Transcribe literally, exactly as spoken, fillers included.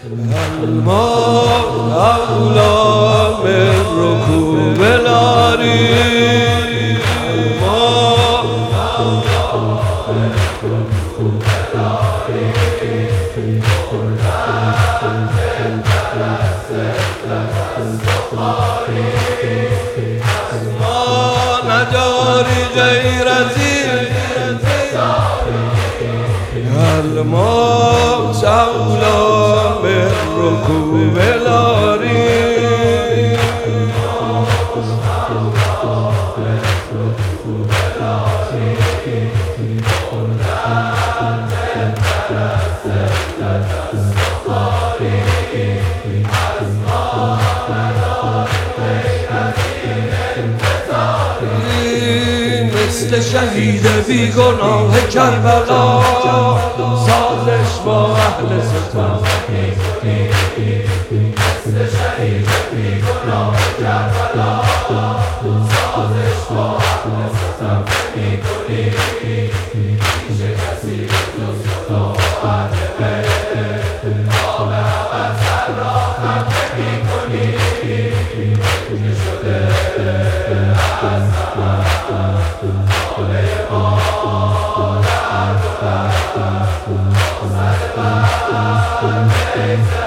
الموت أولى من ركوب العريق. الموت أولى من ركوب العريق. ما نداری غیرتی الموت أولى من ركوب العريق. مثل شهید بی گناه کربلا سازش با اهل ستم. مثل شهید بی گناه کربلا سازش با اهل ستم. پیش کسی جز خدا اهل بیت نام حسن را هم نمی‌کنی. شده حسن Oh,